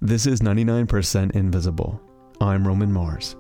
This is 99% Invisible. I'm Roman Mars.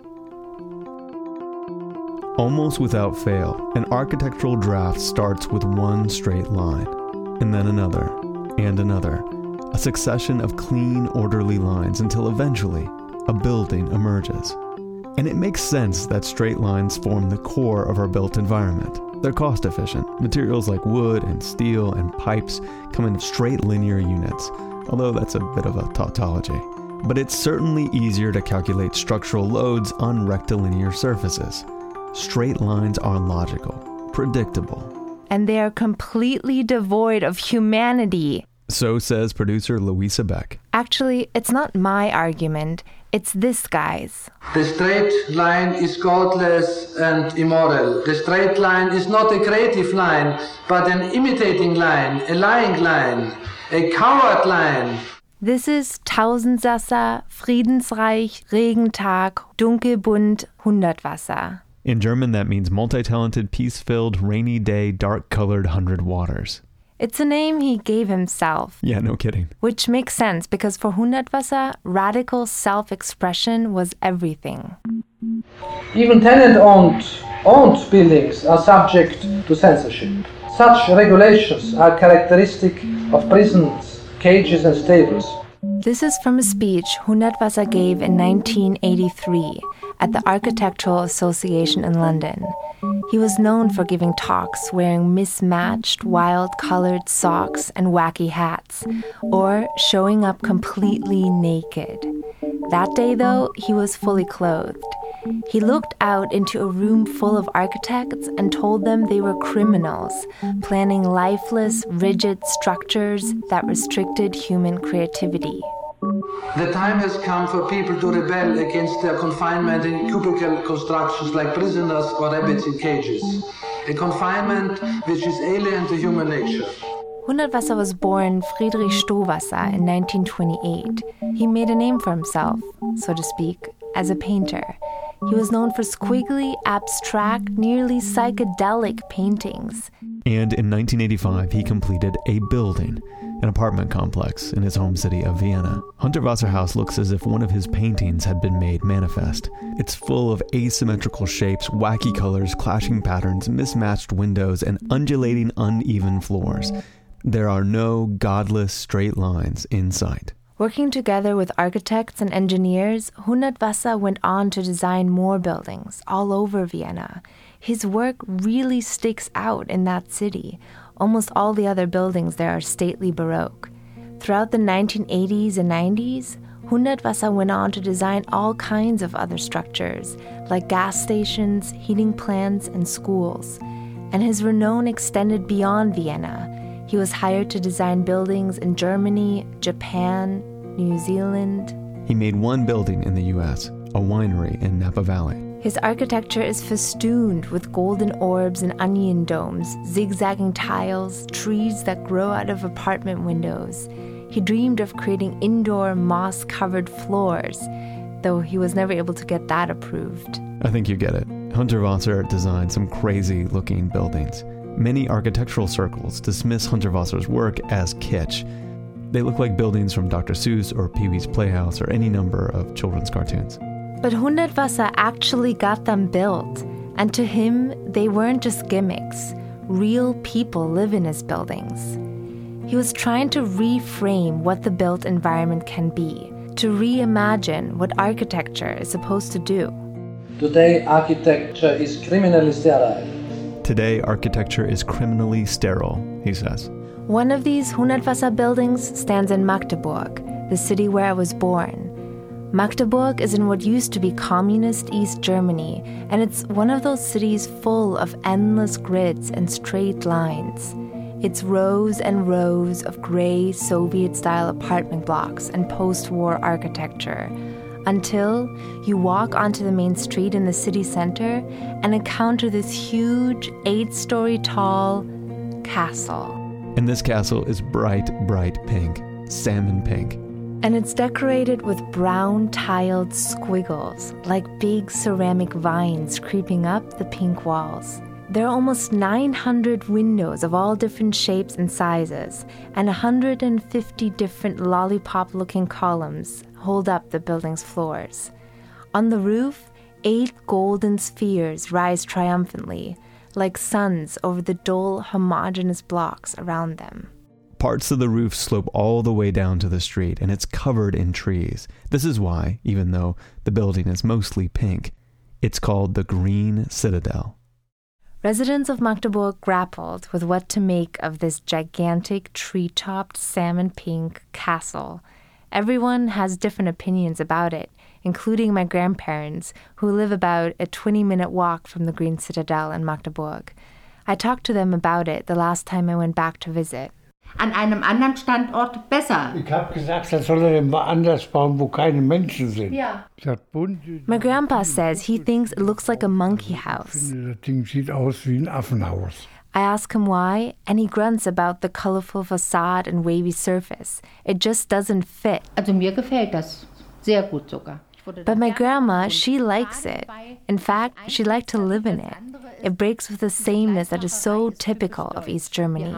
Almost without fail, an architectural draft starts with one straight line, and then another, and another, a succession of clean, orderly lines until eventually a building emerges. And it makes sense that straight lines form the core of our built environment. They're cost efficient. Materials like wood and steel and pipes come in straight linear units, although that's a bit of a tautology. But it's certainly easier to calculate structural loads on rectilinear surfaces. Straight lines are logical, predictable. And they are completely devoid of humanity. So says producer Louisa Beck. Actually, it's not my argument. It's this guy's. The straight line is godless and immoral. The straight line is not a creative line, but an imitating line, a lying line, a coward line. This is Tausendsassa, Friedensreich, Regentag, Dunkelbunt, Hundertwasser. In German, that means multi-talented, peace-filled, rainy day, dark-colored hundred waters. It's a name he gave himself. Yeah, no kidding. Which makes sense because for Hundertwasser, radical self-expression was everything. Even tenant-owned buildings are subject to censorship. Such regulations are characteristic of prisons, cages and stables. This is from a speech Hundertwasser gave in 1983 at the Architectural Association in London. He was known for giving talks wearing mismatched, wild-colored socks and wacky hats, or showing up completely naked. That day, though, he was fully clothed. He looked out into a room full of architects and told them they were criminals, planning lifeless, rigid structures that restricted human creativity. The time has come for people to rebel against their confinement in cubicle constructions like prisoners or rabbits in cages. A confinement which is alien to human nature. Hundertwasser was born Friedrich Stowasser in 1928. He made a name for himself, so to speak, as a painter. He was known for squiggly, abstract, nearly psychedelic paintings. And in 1985, he completed a building, an apartment complex in his home city of Vienna. Hundertwasser House looks as if one of his paintings had been made manifest. It's full of asymmetrical shapes, wacky colors, clashing patterns, mismatched windows, and undulating, uneven floors. There are no godless straight lines in sight. Working together with architects and engineers, Hundertwasser went on to design more buildings all over Vienna. His work really sticks out in that city. Almost all the other buildings there are stately Baroque. Throughout the 1980s and 90s, Hundertwasser went on to design all kinds of other structures, like gas stations, heating plants, and schools. And his renown extended beyond Vienna. He was hired to design buildings in Germany, Japan, New Zealand. He made one building in the U.S., a winery in Napa Valley. His architecture is festooned with golden orbs and onion domes, zigzagging tiles, trees that grow out of apartment windows. He dreamed of creating indoor moss-covered floors, though he was never able to get that approved. I think you get it. Hundertwasser designed some crazy-looking buildings. Many architectural circles dismiss Hundertwasser's work as kitsch. They look like buildings from Dr. Seuss or Pee-wee's Playhouse or any number of children's cartoons. But Hundertwasser actually got them built, and to him, they weren't just gimmicks. Real people live in his buildings. He was trying to reframe what the built environment can be, to reimagine what architecture is supposed to do. Today, architecture is criminally sterile. Today, architecture is criminally sterile, he says. One of these Hundertwasser buildings stands in Magdeburg, the city where I was born. Magdeburg is in what used to be communist East Germany, and it's one of those cities full of endless grids and straight lines. It's rows and rows of gray Soviet-style apartment blocks and post-war architecture, until you walk onto the main street in the city center and encounter this huge 8-story tall castle. And this castle is bright, bright pink, salmon pink. And it's decorated with brown tiled squiggles, like big ceramic vines creeping up the pink walls. There are almost 900 windows of all different shapes and sizes, and 150 different lollipop-looking columns hold up the building's floors. On the roof, 8 golden spheres rise triumphantly, like suns over the dull, homogeneous blocks around them. Parts of the roof slope all the way down to the street, and it's covered in trees. This is why, even though the building is mostly pink, it's called the Green Citadel. Residents of Magdeburg grappled with what to make of this gigantic, tree-topped, salmon-pink castle. Everyone has different opinions about it, including my grandparents, who live about a 20-minute walk from the Green Citadel in Magdeburg. I talked to them about it the last time I went back to visit. An einem anderen Standort besser. Ich habe gesagt, das soll er woanders bauen, wo keine Menschen sind. Ja. My grandpa says he thinks it looks like a monkey house. Das Ding sieht aus wie ein Affenhaus. I ask him why, and he grunts about the colorful facade and wavy surface. It just doesn't fit. Also mir gefällt das sehr gut sogar. But my grandma, she likes it. In fact, she'd like to live in it. It breaks with the sameness that is so typical of East Germany.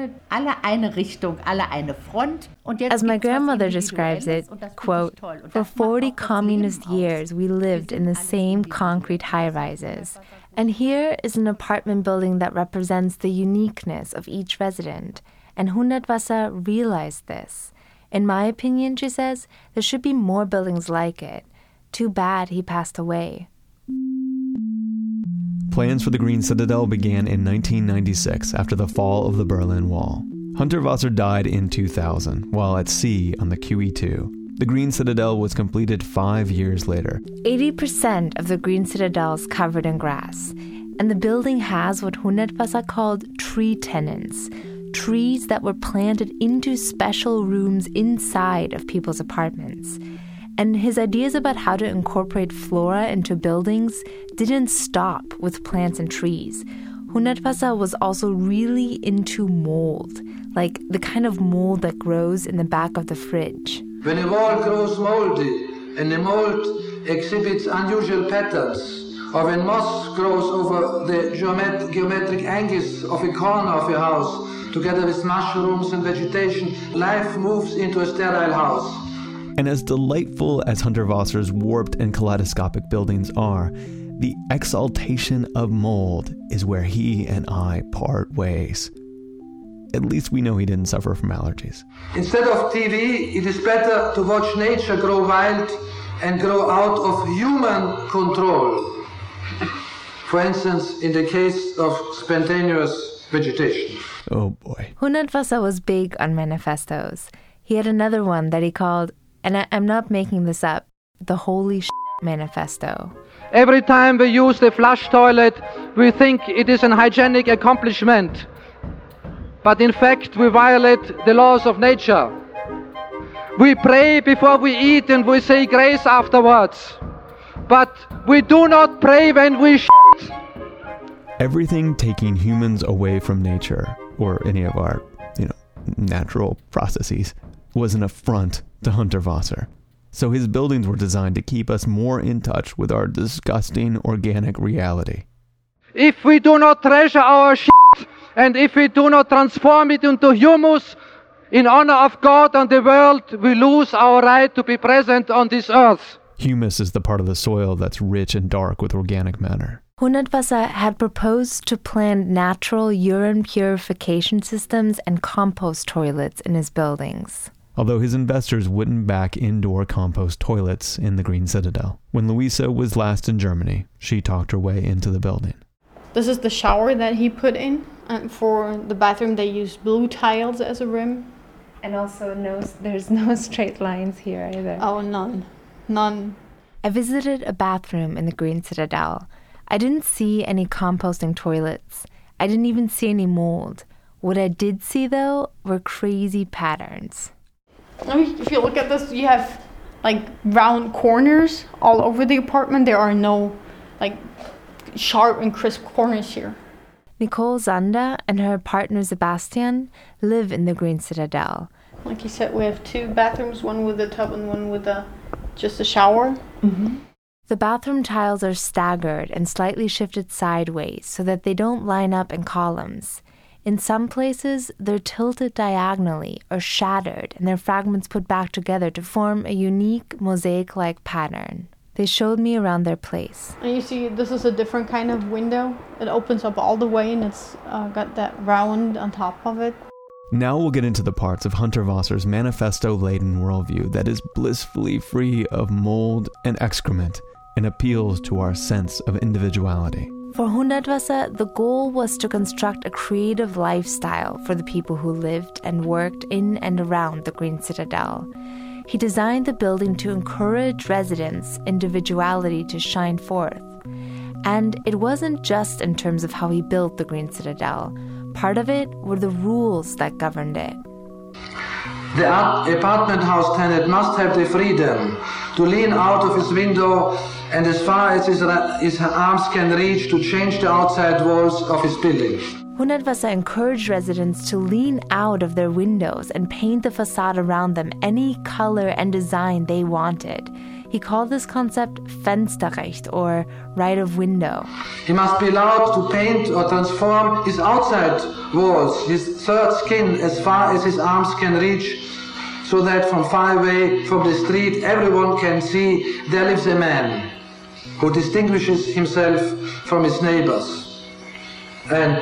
As my grandmother describes it, quote, "For 40 communist years, we lived in the same concrete high-rises. And here is an apartment building that represents the uniqueness of each resident. And Hundertwasser realized this. In my opinion," she says, "there should be more buildings like it. Too bad he passed away." Plans for the Green Citadel began in 1996 after the fall of the Berlin Wall. Hundertwasser died in 2000 while at sea on the QE2. The Green Citadel was completed 5 years later. 80% of the Green Citadel is covered in grass, and the building has what Hundertwasser called tree tenants, trees that were planted into special rooms inside of people's apartments. And his ideas about how to incorporate flora into buildings didn't stop with plants and trees. Hundertwasser was also really into mold, like the kind of mold that grows in the back of the fridge. When a wall grows moldy and the mold exhibits unusual patterns, or when moss grows over the geometric angles of a corner of a house, together with mushrooms and vegetation, life moves into a sterile house. And as delightful as Hundertwasser's warped and kaleidoscopic buildings are, the exaltation of mold is where he and I part ways. At least we know he didn't suffer from allergies. Instead of TV, it is better to watch nature grow wild and grow out of human control. For instance, in the case of spontaneous vegetation. Oh boy. Hundertwasser was big on manifestos. He had another one that he called, and I'm not making this up, the Holy Manifesto. Every time we use the flush toilet, we think it is an hygienic accomplishment. But in fact, we violate the laws of nature. We pray before we eat and we say grace afterwards. But we do not pray when we shit. Everything taking humans away from nature, or any of our, natural processes, was an affront to Hundertwasser. So his buildings were designed to keep us more in touch with our disgusting organic reality. If we do not treasure our shit, and if we do not transform it into humus, in honor of God and the world, we lose our right to be present on this earth. Humus is the part of the soil that's rich and dark with organic matter. Hundertwasser had proposed to plant natural urine purification systems and compost toilets in his buildings. Although his investors wouldn't back indoor compost toilets in the Green Citadel. When Luisa was last in Germany, she talked her way into the building. This is the shower that he put in. And for the bathroom, they used blue tiles as a rim. And also there's no straight lines here either. Oh, none. I visited a bathroom in the Green Citadel. I didn't see any composting toilets. I didn't even see any mold. What I did see, though, were crazy patterns. If you look at this, you have round corners all over the apartment. There are no sharp and crisp corners here. Nicole Zander and her partner Sebastian live in the Green Citadel. Like you said, we have 2 bathrooms, one with a tub and one with just a shower. Mm-hmm. The bathroom tiles are staggered and slightly shifted sideways so that they don't line up in columns. In some places, they're tilted diagonally or shattered and their fragments put back together to form a unique mosaic-like pattern. They showed me around their place. And you see, this is a different kind of window. It opens up all the way and it's got that round on top of it. Now we'll get into the parts of Hundertwasser's manifesto-laden worldview that is blissfully free of mold and excrement and appeals to our sense of individuality. For Hundertwasser, the goal was to construct a creative lifestyle for the people who lived and worked in and around the Green Citadel. He designed the building to encourage residents' individuality to shine forth. And it wasn't just in terms of how he built the Green Citadel. Part of it were the rules that governed it. The apartment house tenant must have the freedom to lean out of his window and as far as his arms can reach to change the outside walls of his building. Hundertwasser encouraged residents to lean out of their windows and paint the facade around them any color and design they wanted. He called this concept Fensterrecht, or right of window. He must be allowed to paint or transform his outside walls, his third skin, as far as his arms can reach, so that from far away from the street everyone can see there lives a man who distinguishes himself from his neighbors and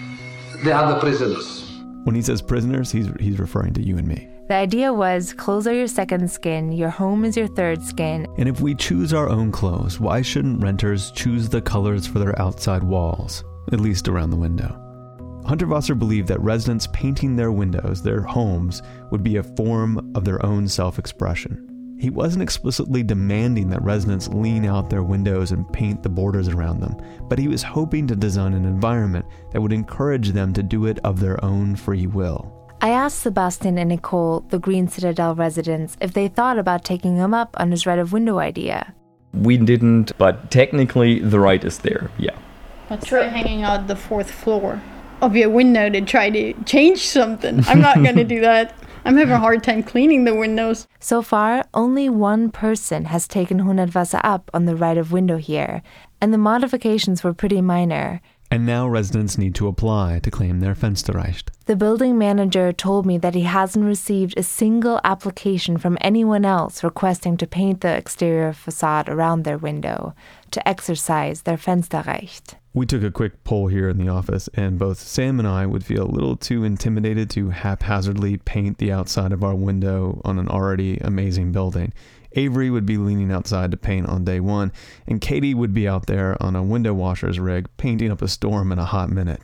the other prisoners. When he says prisoners, he's referring to you and me. The idea was, clothes are your second skin, your home is your third skin. And if we choose our own clothes, why shouldn't renters choose the colors for their outside walls, at least around the window? Hundertwasser believed that residents painting their windows, their homes, would be a form of their own self-expression. He wasn't explicitly demanding that residents lean out their windows and paint the borders around them, but he was hoping to design an environment that would encourage them to do it of their own free will. I asked Sebastian and Nicole, the Green Citadel residents, if they thought about taking him up on his right of window idea. We didn't, but technically the right is there, yeah. But try hanging out the fourth floor of your window to try to change something. I'm not going to do that. I'm having a hard time cleaning the windows. So far, only one person has taken Hundertwasser up on the right of window here, and the modifications were pretty minor. And now residents need to apply to claim their Fensterrecht. The building manager told me that he hasn't received a single application from anyone else requesting to paint the exterior facade around their window, to exercise their Fensterrecht. We took a quick poll here in the office, and both Sam and I would feel a little too intimidated to haphazardly paint the outside of our window on an already amazing building. Avery would be leaning outside to paint on day one, and Katie would be out there on a window washer's rig painting up a storm in a hot minute.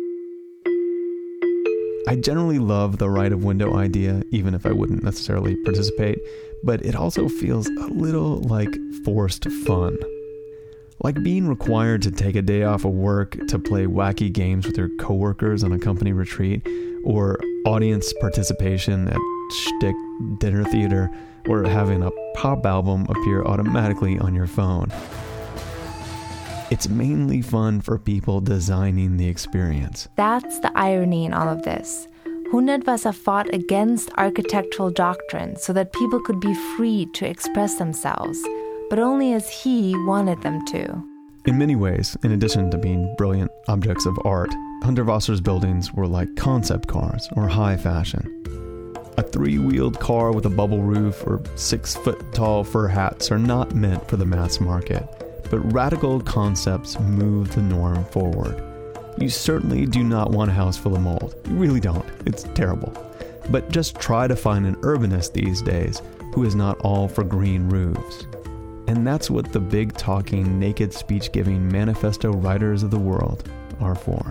I generally love the right of window idea, even if I wouldn't necessarily participate, but it also feels a little like forced fun. Like being required to take a day off of work to play wacky games with your coworkers on a company retreat, or audience participation at shtick dinner theater, or having a pop album appear automatically on your phone. It's mainly fun for people designing the experience. That's the irony in all of this. Hundertwasser fought against architectural doctrine so that people could be free to express themselves, but only as he wanted them to. In many ways, in addition to being brilliant objects of art, Hundertwasser's buildings were like concept cars or high fashion. A 3-wheeled car with a bubble roof or 6-foot-tall fur hats are not meant for the mass market, but radical concepts move the norm forward. You certainly do not want a house full of mold. You really don't. It's terrible. But just try to find an urbanist these days who is not all for green roofs. And that's what the big talking, naked speech-giving manifesto writers of the world are for.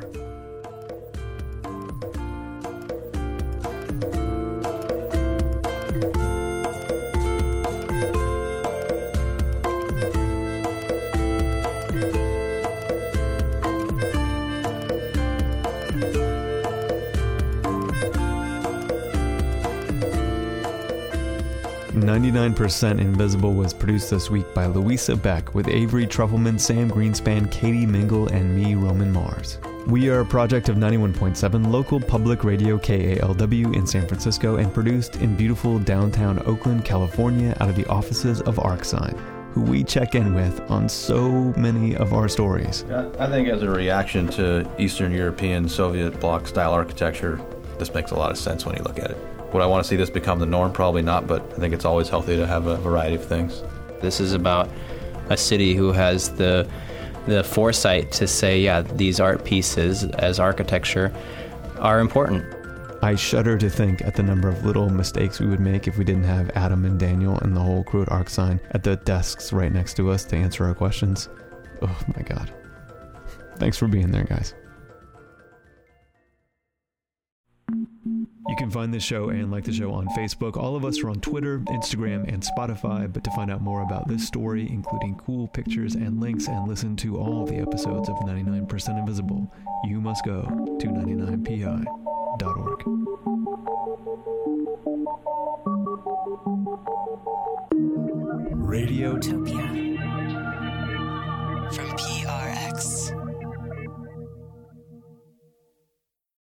"99% Invisible" was produced this week by Louisa Beck with Avery Trufelman, Sam Greenspan, Katie Mingle, and me, Roman Mars. We are a project of 91.7 local public radio KALW in San Francisco and produced in beautiful downtown Oakland, California out of the offices of ArcSign. who we check in with on so many of our stories. I think as a reaction to Eastern European Soviet bloc style architecture, this makes a lot of sense when you look at it. Would I want to see this become the norm? Probably not, but I think it's always healthy to have a variety of things. This is about a city who has the foresight to say, yeah, these art pieces as architecture are important. I shudder to think at the number of little mistakes we would make if we didn't have Adam and Daniel and the whole crew at ArcSign at the desks right next to us to answer our questions. Oh my God. Thanks for being there, guys. You can find this show and like the show on Facebook. All of us are on Twitter, Instagram, and Spotify. But to find out more about this story, including cool pictures and links, and listen to all the episodes of 99% Invisible, you must go to 99pi.org. Radiotopia from PRX.